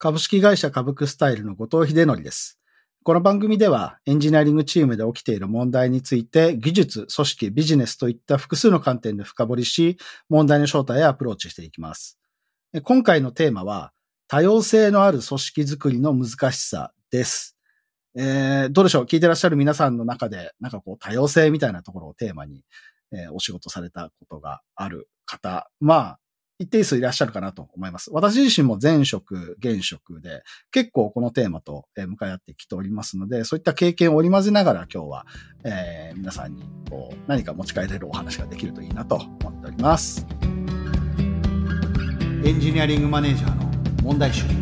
株式会社株クスタイルの後藤秀則です。この番組ではエンジニアリングチームで起きている問題について技術、組織、ビジネスといった複数の観点で深掘りし、問題の正体へアプローチしていきます。今回のテーマは多様性のある組織づくりの難しさです。どうでしょう、聞いてらっしゃる皆さんの中で多様性みたいなところをテーマに、お仕事されたことがある方、一定数いらっしゃるかなと思います。私自身も前職、現職で結構このテーマと向かい合ってきておりますので、そういった経験を織り交ぜながら今日は、皆さんに何か持ち帰れるお話ができるといいなと思っております。エンジニアリングマネージャーの問題集。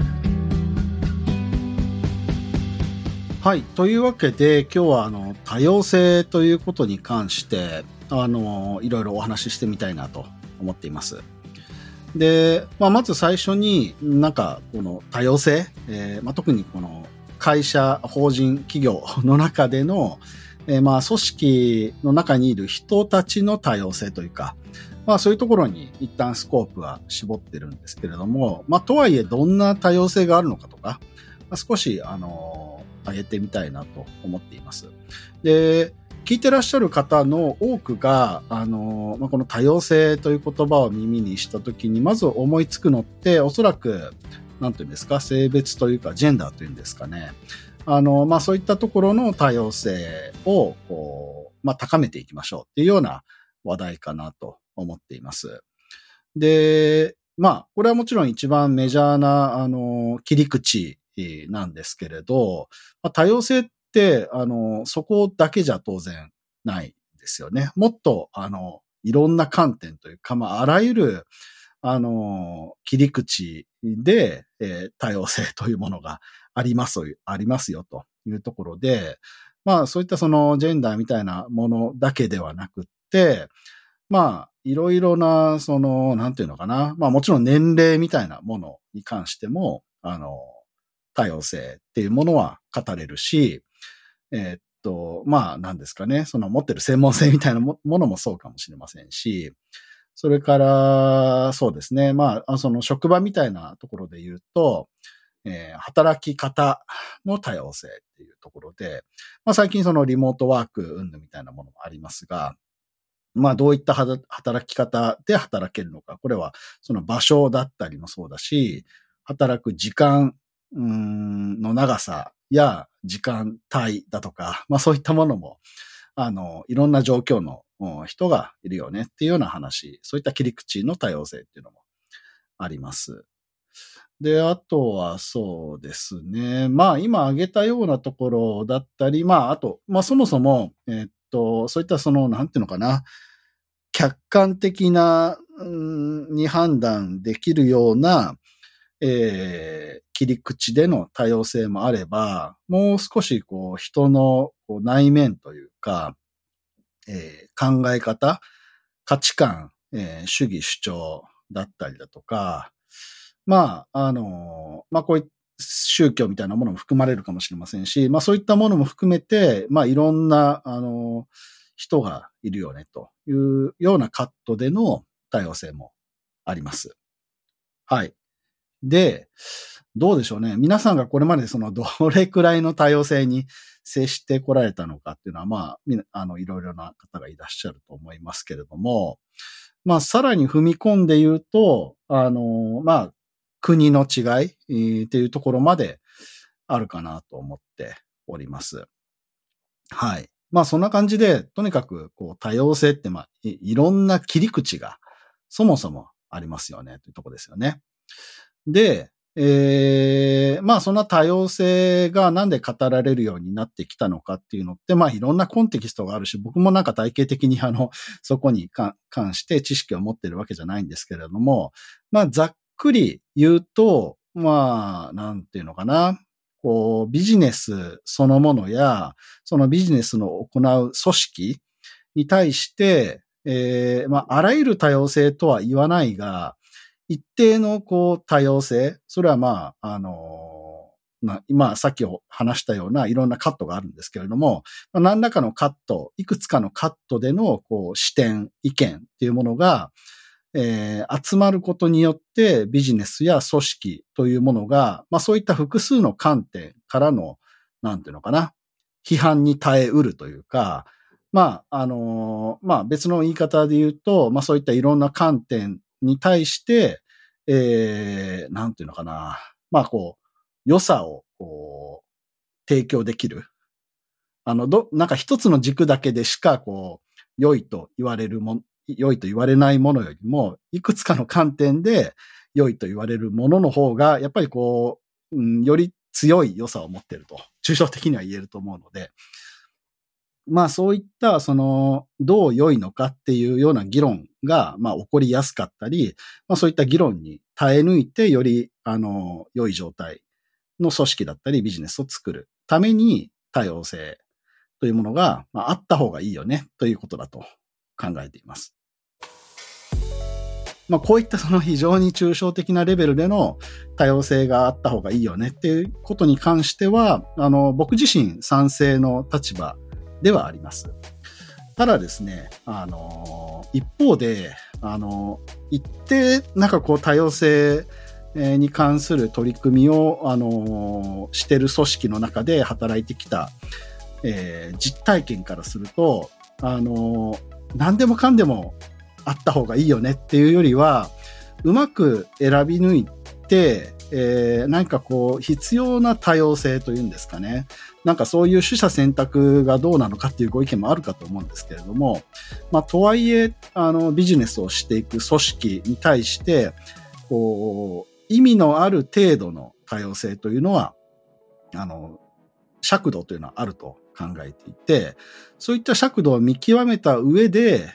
はい。というわけで今日は多様性ということに関していろいろお話ししてみたいなと思っています。で、まず最初にこの多様性、特にこの会社、法人、企業の中での、組織の中にいる人たちの多様性というか、そういうところに一旦スコープは絞ってるんですけれども、とはいえどんな多様性があるのかとか、少し挙げてみたいなと思っています。で、聞いてらっしゃる方の多くが、この多様性という言葉を耳にしたときに、まず思いつくのって、おそらく、なんていうんですか、性別というか、ジェンダーというんですかね。そういったところの多様性を、高めていきましょうっていうような話題かなと思っています。で、これはもちろん一番メジャーな、切り口なんですけれど、多様性ってそこだけじゃ当然ないですよね。もっといろんな観点というか、あらゆる切り口で、多様性というものがありますよというところで、そういったそのジェンダーみたいなものだけではなくって、いろいろななんていうのかな、もちろん年齢みたいなものに関しても多様性っていうものは語れるし、なんですかね、持ってる専門性みたいなものもそうかもしれませんし、それから、そうですね、職場みたいなところで言うと、働き方の多様性っていうところで、最近リモートワーク云々みたいなものもありますが、どういった働き方で働けるのか、これはその場所だったりもそうだし、働く時間の長さや時間帯だとか、そういったものも、いろんな状況の人がいるよねっていうような話、そういった切り口の多様性っていうのもあります。で、あとはそうですね。今挙げたようなところだったり、あと、そもそも、そういったなんていうのかな、客観的な、に判断できるような、切り口での多様性もあれば、もう少し人の内面というか、考え方、価値観、主義主張だったりだとか、こういう宗教みたいなものも含まれるかもしれませんし、そういったものも含めて、いろんな、人がいるよね、というようなカットでの多様性もあります。はい。で、どうでしょうね。皆さんがこれまでどれくらいの多様性に接してこられたのかっていうのは、いろいろな方がいらっしゃると思いますけれども、さらに踏み込んで言うと、国の違いっていうところまであるかなと思っております。はい。そんな感じで、とにかく多様性っていろんな切り口がそもそもありますよねというところですよね。で、そんな多様性がなんで語られるようになってきたのかっていうのって、いろんなコンテキストがあるし、僕も体系的にそこに関して知識を持ってるわけじゃないんですけれども、ざっくり言うと、なんていうのかな、ビジネスそのものや、そのビジネスの行う組織に対して、あらゆる多様性とは言わないが、一定の多様性、それは今さっき話したようないろんなカットがあるんですけれども、何らかのカット、いくつかのカットでの視点、意見っていうものが、 集まることによってビジネスや組織というものが、そういった複数の観点からの、なんていうのかな、批判に耐えうるというか、別の言い方で言うと、そういったいろんな観点に対して、なんていうのかな、良さを、提供できる。なんか一つの軸だけでしか、良いと言われる良いと言われないものよりも、いくつかの観点で良いと言われるものの方が、やっぱりより強い良さを持っていると、抽象的には言えると思うので、そういった、どう良いのかっていうような議論が、起こりやすかったり、そういった議論に耐え抜いて、より、良い状態の組織だったりビジネスを作るために多様性というものが、あった方がいいよねということだと考えています。こういったその非常に抽象的なレベルでの多様性があった方がいいよねっていうことに関しては、僕自身賛成の立場ではあります。ただですね、一方で、一定なんか多様性に関する取り組みを、している組織の中で働いてきた、実体験からすると、何でもかんでもあった方がいいよねっていうよりは、うまく選び抜いて、なんか必要な多様性というんですかね。なんかそういう取捨選択がどうなのかっていうご意見もあるかと思うんですけれども、とはいえ、ビジネスをしていく組織に対して、意味のある程度の多様性というのは、尺度というのはあると考えていて、そういった尺度を見極めた上で、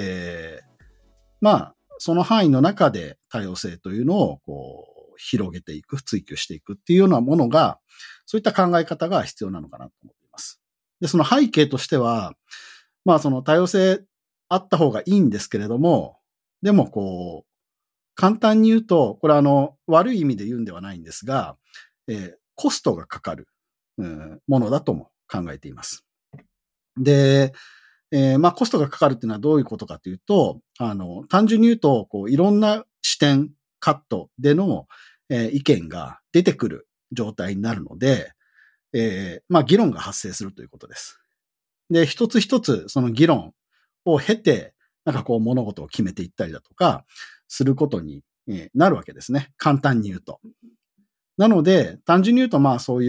その範囲の中で多様性というのを広げていく、追求していくっていうようなものが、そういった考え方が必要なのかなと思っています。で、その背景としては、その多様性あった方がいいんですけれども、でも簡単に言うと、これ悪い意味で言うんではないんですが、コストがかかる、ものだとも考えています。で、コストがかかるっていうのはどういうことかというと、単純に言うと、いろんな視点、カットでの、意見が出てくる状態になるので、議論が発生するということです。で、一つ一つその議論を経て、なんか物事を決めていったりだとか、することになるわけですね。簡単に言うと。なので、単純に言うと、そういう、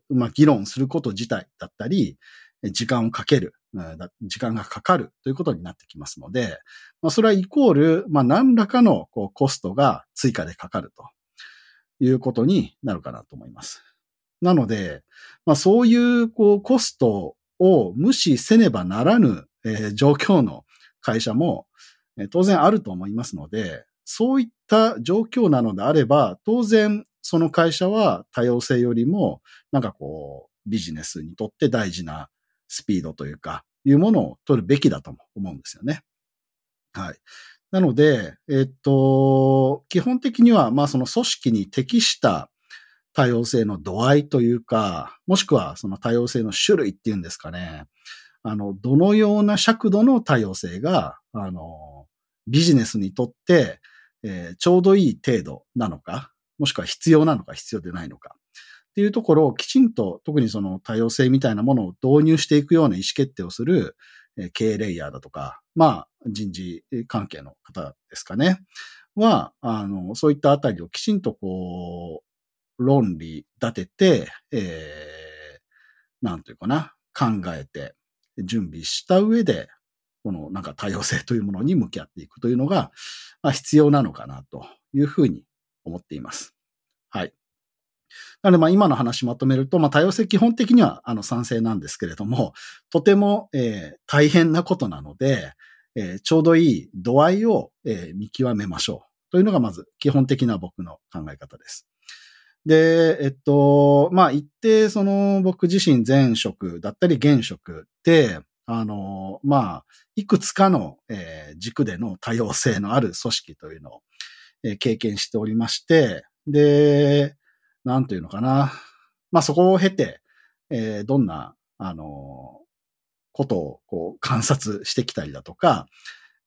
議論すること自体だったり、時間をかける、時間がかかるということになってきますので、それはイコール、何らかのコストが追加でかかるということになるかなと思います。なので、そういうコストを無視せねばならぬ、状況の会社も、当然あると思いますので、そういった状況なのであれば、当然その会社は多様性よりも、なんかビジネスにとって大事なスピードというか、いうものを取るべきだと思うんですよね。はい。なので、基本的には、その組織に適した多様性の度合いというか、もしくはその多様性の種類っていうんですかね。どのような尺度の多様性が、ビジネスにとって、ちょうどいい程度なのか、もしくは必要なのか必要でないのか。っていうところをきちんと、特にその多様性みたいなものを導入していくような意思決定をする、経営レイヤーだとか、人事関係の方ですかね。は、そういったあたりをきちんと論理立てて、なんというかな、考えて、準備した上で、このなんか多様性というものに向き合っていくというのが、必要なのかなというふうに思っています。はい。なので今の話まとめると、多様性基本的には賛成なんですけれども、とても、大変なことなので、ちょうどいい度合いを、見極めましょうというのがまず基本的な僕の考え方です。で、一定僕自身前職だったり現職で、いくつかの、軸での多様性のある組織というのを、経験しておりまして、で、なんというのかな。そこを経て、どんな、ことを観察してきたりだとか、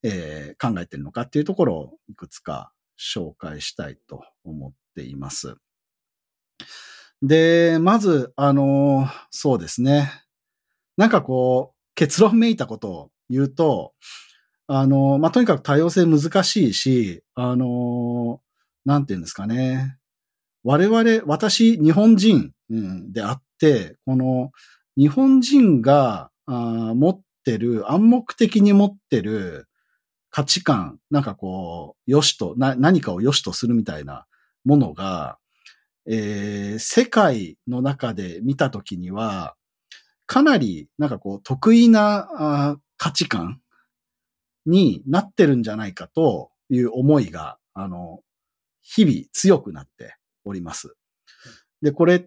考えているのかっていうところをいくつか紹介したいと思っています。で、まず、そうですね。なんかこう、結論めいたことを言うと、とにかく多様性難しいし、なんていうんですかね。私、日本人、であって、この、日本人が、持ってる、暗黙的に持ってる価値観、なんかこう、何かを良しとするみたいなものが、世界の中で見たときには、かなり、なんかこう、得意な価値観になってるんじゃないかという思いが、日々強くなっております。で、これって、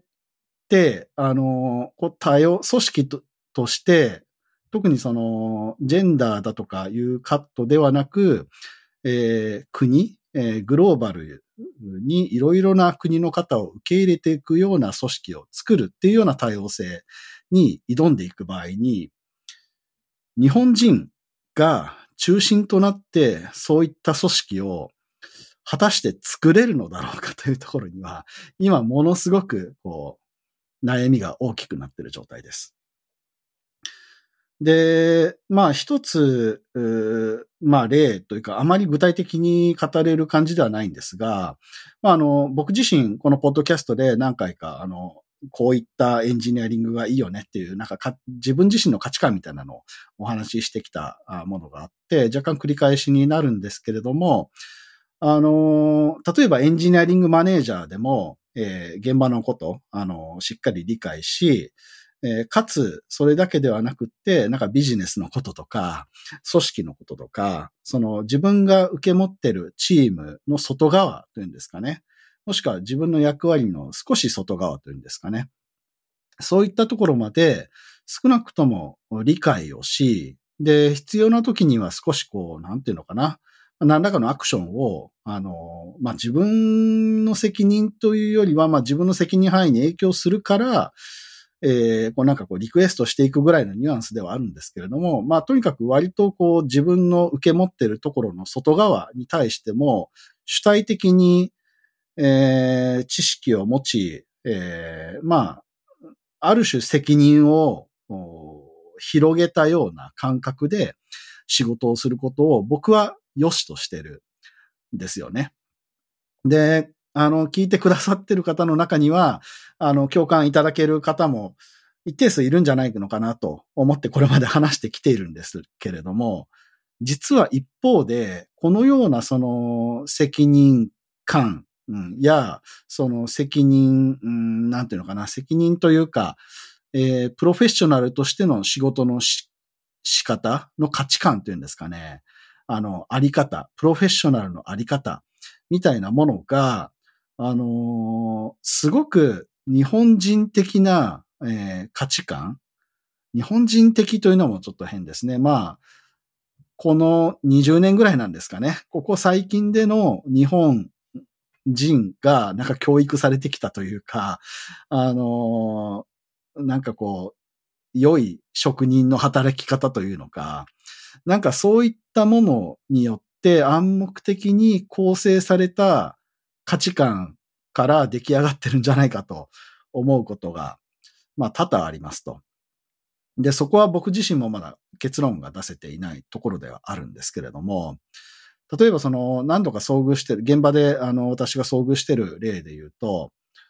組織として、特にその、ジェンダーだとかいうカットではなく、国、グローバルにいろいろな国の方を受け入れていくような組織を作るっていうような多様性に挑んでいく場合に、日本人が中心となってそういった組織を果たして作れるのだろうかというところには、今ものすごく悩みが大きくなっている状態です。で、一つ、例というか、あまり具体的に語れる感じではないんですが、僕自身、このポッドキャストで何回か、こういったエンジニアリングがいいよねっていう、自分自身の価値観みたいなのをお話ししてきたものがあって、若干繰り返しになるんですけれども、例えばエンジニアリングマネージャーでも、現場のこと、しっかり理解し、かつ、それだけではなくって、なんかビジネスのこととか、組織のこととか、その自分が受け持ってるチームの外側というんですかね。もしくは自分の役割の少し外側というんですかね。そういったところまで少なくとも理解をし、で、必要な時には少しなんていうのかな。何らかのアクションを、自分の責任というよりは、自分の責任範囲に影響するから、リクエストしていくぐらいのニュアンスではあるんですけれども、とにかく割と自分の受け持っているところの外側に対しても、主体的に、知識を持ち、ある種責任を広げたような感覚で仕事をすることを僕は良しとしてるんですよね。で、聞いてくださってる方の中には、共感いただける方も一定数いるんじゃないのかなと思ってこれまで話してきているんですけれども、実は一方で、このようなその責任感、や、その責任、なんていうのかな、責任というか、プロフェッショナルとしての仕事の仕方の価値観というんですかね。あり方、プロフェッショナルのあり方、みたいなものが、すごく日本人的な、価値観、日本人的というのもちょっと変ですね。この20年ぐらいなんですかね。ここ最近での日本人がなんか教育されてきたというか、良い職人の働き方というのか、なんかそういったものによって暗黙的に構成された価値観から出来上がってるんじゃないかと思うことが、多々ありますと。で、そこは僕自身もまだ結論が出せていないところではあるんですけれども、例えば何度か遭遇してる、現場で私が遭遇してる例で言うと、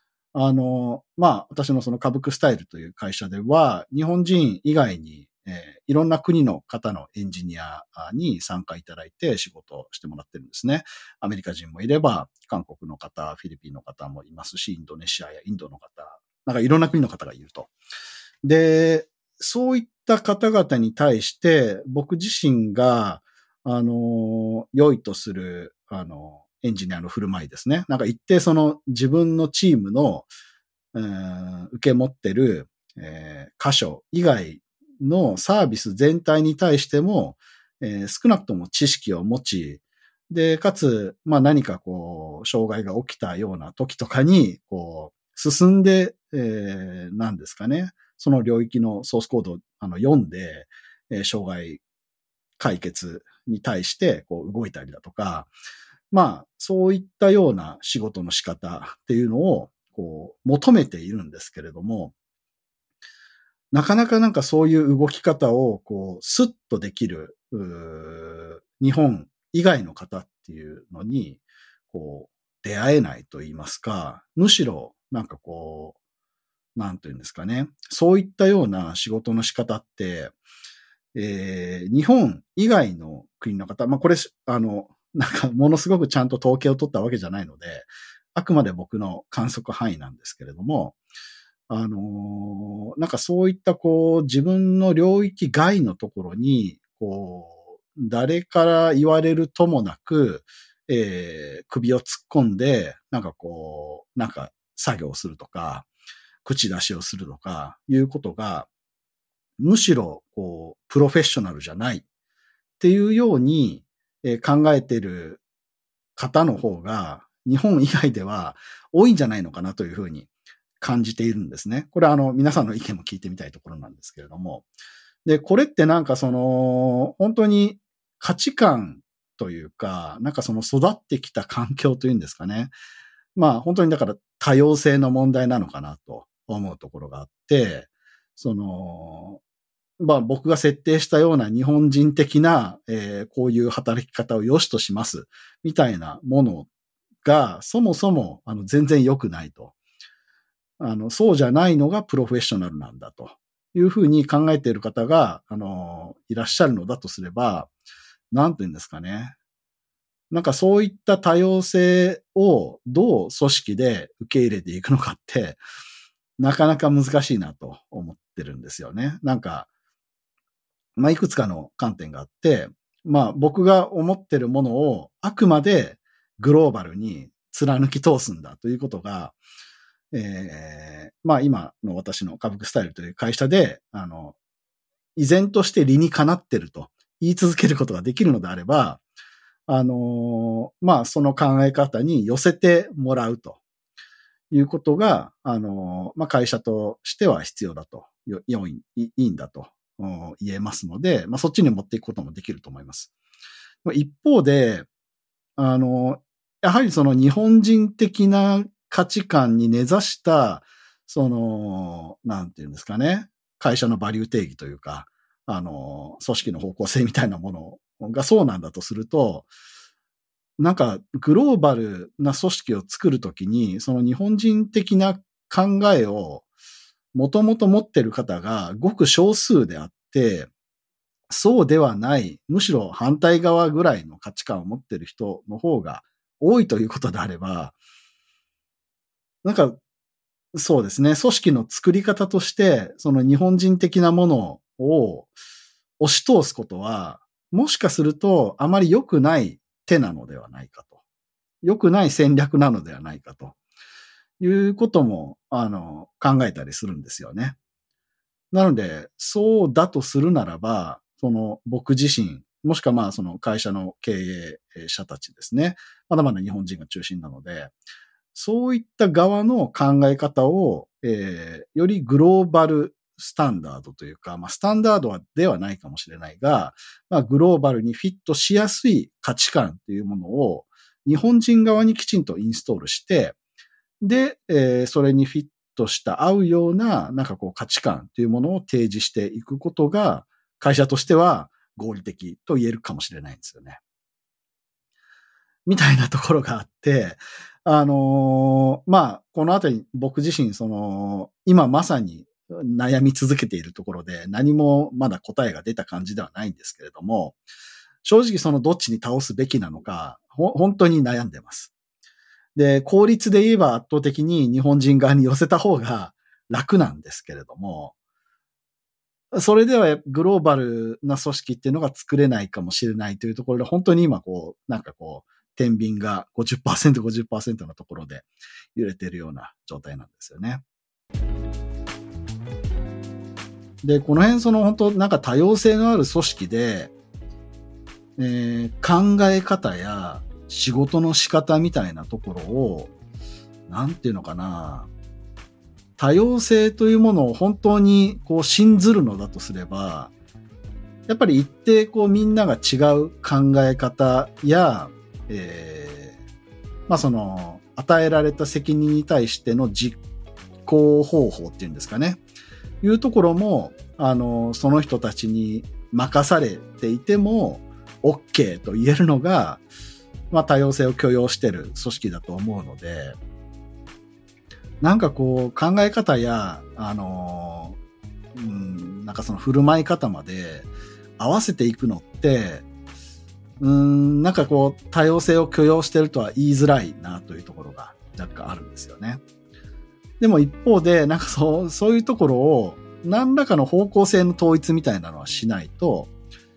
私のそのカブクスタイルという会社では、日本人以外に、いろんな国の方のエンジニアに参加いただいて仕事をしてもらってるんですね。アメリカ人もいれば、韓国の方、フィリピンの方もいますし、インドネシアやインドの方、なんかいろんな国の方がいると。で、そういった方々に対して、僕自身が、良いとする、エンジニアの振る舞いですね。なんか一定その自分のチームの、受け持ってる、箇所以外のサービス全体に対しても、少なくとも知識を持ち、で、かつ、何か障害が起きたような時とかに、進んで、なんですかね。その領域のソースコードを読んで、障害解決に対してこう動いたりだとか、まあ、そういったような仕事の仕方っていうのをこう求めているんですけれども、なかなかなんかそういう動き方をこうスッとできる日本以外の方っていうのにこう出会えないと言いますか、むしろなんかこう、なんというんですかね、そういったような仕事の仕方って、日本以外の国の方、まあこれ、なんかものすごくちゃんと統計を取ったわけじゃないので、あくまで僕の観測範囲なんですけれども、なんかそういったこう自分の領域外のところに、こう、誰から言われるともなく、首を突っ込んで、なんかこう、なんか作業するとか、口出しをするとか、いうことが、むしろ、こう、プロフェッショナルじゃないっていうように、考えている方の方が、日本以外では多いんじゃないのかなというふうに感じているんですね。これは皆さんの意見も聞いてみたいところなんですけれども。で、これってなんか本当に価値観というか、なんかその育ってきた環境というんですかね。まあ本当にだから多様性の問題なのかなと思うところがあって、まあ僕が設定したような日本人的な、こういう働き方を良しとしますみたいなものがそもそも全然良くないと。そうじゃないのがプロフェッショナルなんだというふうに考えている方が、いらっしゃるのだとすれば、なんて言うんですかね。なんかそういった多様性をどう組織で受け入れていくのかって、なかなか難しいなと思ってるんですよね。なんか、まあ、いくつかの観点があって、まあ、僕が思ってるものをあくまでグローバルに貫き通すんだということが、まあ今の私の株クスタイルという会社で、依然として理にかなってると言い続けることができるのであれば、まあその考え方に寄せてもらうということが、まあ会社としては必要だと、いいんだと言えますので、まあそっちに持っていくこともできると思います。一方で、やはりその日本人的な価値観に根ざした、なんていうんですかね、会社のバリュー定義というか、組織の方向性みたいなものがそうなんだとすると、なんかグローバルな組織を作るときに、その日本人的な考えをもともと持っている方がごく少数であって、そうではない、むしろ反対側ぐらいの価値観を持っている人の方が多いということであれば、なんか、そうですね、組織の作り方として、その日本人的なものを押し通すことは、もしかするとあまり良くない手なのではないかと。良くない戦略なのではないかということも、考えたりするんですよね。なので、そうだとするならば、僕自身、もしくはまあその会社の経営者たちですね。まだまだ日本人が中心なので、そういった側の考え方を、よりグローバルスタンダードというか、まあスタンダードではないかもしれないが、まあグローバルにフィットしやすい価値観というものを日本人側にきちんとインストールして、で、それにフィットした合うような、なんかこう価値観というものを提示していくことが、会社としては合理的と言えるかもしれないんですよね。みたいなところがあって、まあ、このあたり僕自身、今まさに悩み続けているところで、何もまだ答えが出た感じではないんですけれども、正直どっちに倒すべきなのか、本当に悩んでます。で、効率で言えば圧倒的に日本人側に寄せた方が楽なんですけれども、それではグローバルな組織っていうのが作れないかもしれないというところで、本当に今天秤が 50%、50% のところで揺れているような状態なんですよね。で、この辺本当なんか多様性のある組織で、考え方や仕事の仕方みたいなところを、なんていうのかな、多様性というものを本当に信ずるのだとすれば、 やっぱり一定こうみんなが違う考え方や、その与えられた責任に対しての実行方法っていうんですかね。いうところも、その人たちに任されていても OK と言えるのが、多様性を許容している組織だと思うので、なんかこう考え方や、なんかその振る舞い方まで合わせていくのって、なんかこう多様性を許容しているとは言いづらいなというところが若干あるんですよね。でも一方で、なんかそういうところを何らかの方向性の統一みたいなのはしないと、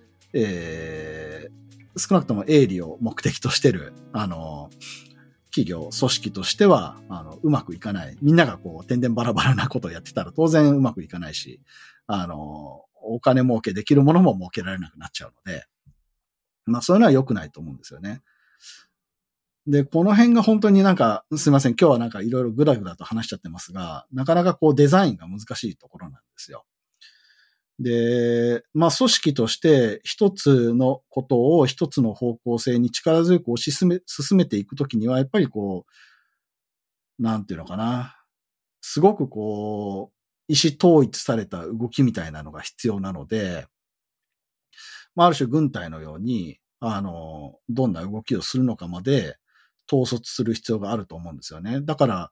少なくとも営利を目的としてる、企業、組織としては、うまくいかない。みんながこう、点々バラバラなことをやってたら当然うまくいかないし、お金儲けできるものも儲けられなくなっちゃうので、そういうのは良くないと思うんですよね。で、この辺が本当になんか、すいません、今日はなんかいろいろグダグダと話しちゃってますが、なかなかこうデザインが難しいところなんですよ。で、組織として一つのことを一つの方向性に力強く進めていくときには、やっぱりこう、なんていうのかな。すごくこう、意思統一された動きみたいなのが必要なので、ある種軍隊のように、どんな動きをするのかまで統率する必要があると思うんですよね。だから、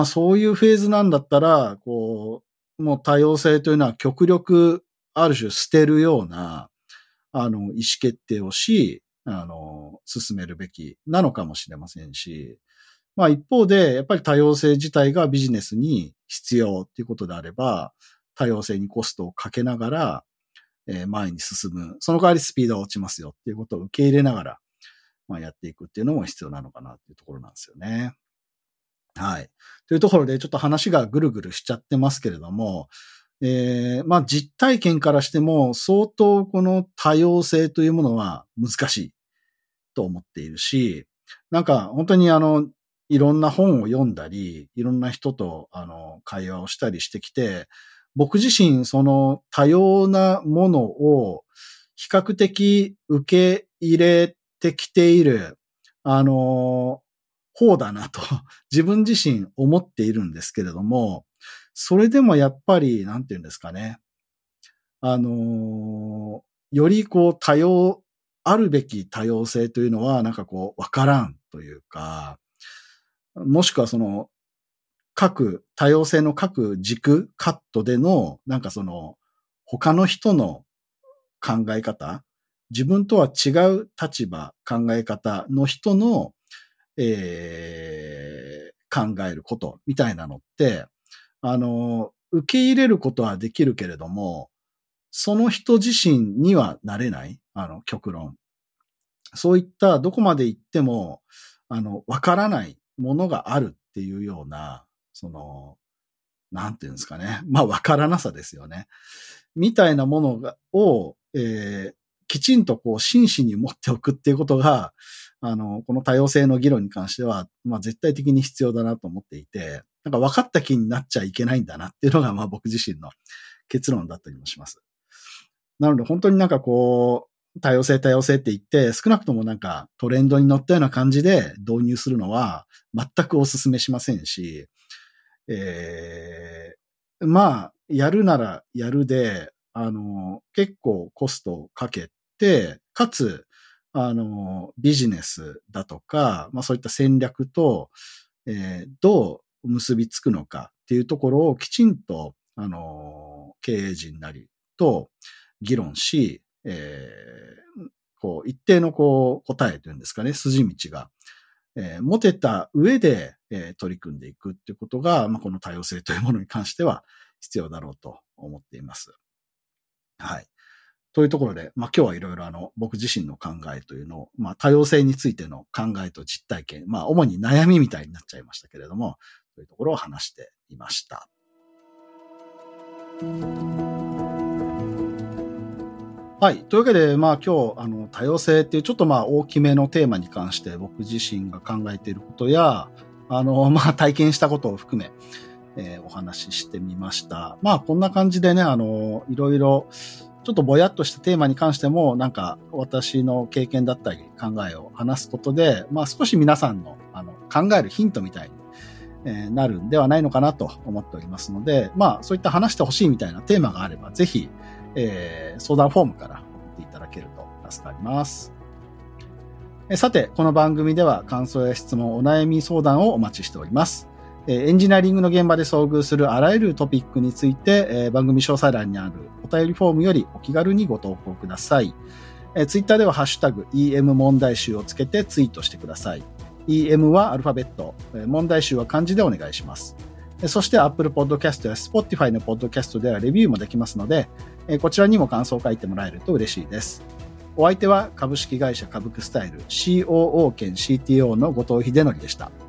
そういうフェーズなんだったら、こう、もう多様性というのは極力、ある種捨てるような、意思決定をし、進めるべきなのかもしれませんし、一方で、やっぱり多様性自体がビジネスに必要っていうことであれば、多様性にコストをかけながら、前に進む。その代わりスピードが落ちますよっていうことを受け入れながら、やっていくっていうのも必要なのかなっていうところなんですよね。はい。というところで、ちょっと話がぐるぐるしちゃってますけれども、実体験からしても、相当この多様性というものは難しいと思っているし、なんか本当にいろんな本を読んだり、いろんな人と会話をしたりしてきて、僕自身その多様なものを比較的受け入れてきている、方だなと自分自身思っているんですけれども、それでもやっぱり、なんていうんですかね。よりこうあるべき多様性というのはなんかこうわからんというか、もしくはその多様性の各軸、カットでのなんかその他の人の考え方、自分とは違う立場、考え方の人の、考えることみたいなのって、受け入れることはできるけれども、その人自身にはなれない、極論。そういったどこまで行っても、わからないものがあるっていうような、なんていうんですかね。わからなさですよね。みたいなものを、きちんとこう真摯に持っておくっていうことが、この多様性の議論に関しては、絶対的に必要だなと思っていて、なんか分かった気になっちゃいけないんだなっていうのが、僕自身の結論だったりもします。なので本当になんかこう、多様性って言って、少なくともなんかトレンドに乗ったような感じで導入するのは全くお勧めしませんし、やるならやるで、結構コストをかけて、かつ、ビジネスだとか、そういった戦略と、どう結びつくのかっていうところをきちんと、経営陣なりと議論し、こう、一定のこう、答えというんですかね、筋道が、持てた上で、取り組んでいくっていうことが、この多様性というものに関しては必要だろうと思っています。はい。というところで、今日はいろいろ僕自身の考えというのを、多様性についての考えと実体験、主に悩みみたいになっちゃいましたけれども、というところを話していました。はい。というわけで、今日、多様性っていうちょっと大きめのテーマに関して僕自身が考えていることや、体験したことを含め、お話ししてみました。こんな感じでね、いろいろ、 ちょっとぼやっとしたテーマに関しても、なんか私の経験だったり考えを話すことで、少し皆さんの考えるヒントみたいになるんではないのかなと思っておりますので、そういった話してほしいみたいなテーマがあれば、ぜひ、相談フォームから送っていただけると助かります。さて、この番組では感想や質問、お悩み相談をお待ちしております。エンジニアリングの現場で遭遇するあらゆるトピックについて、番組詳細欄にあるお便りフォームよりお気軽にご投稿ください。ツイッターではハッシュタグ EM 問題集をつけてツイートしてください。EM はアルファベット、問題集は漢字でお願いします。そして Apple Podcast や Spotify の Podcast ではレビューもできますので、こちらにも感想を書いてもらえると嬉しいです。お相手は株式会社株クスタイル COO 兼 CTO の後藤秀則でした。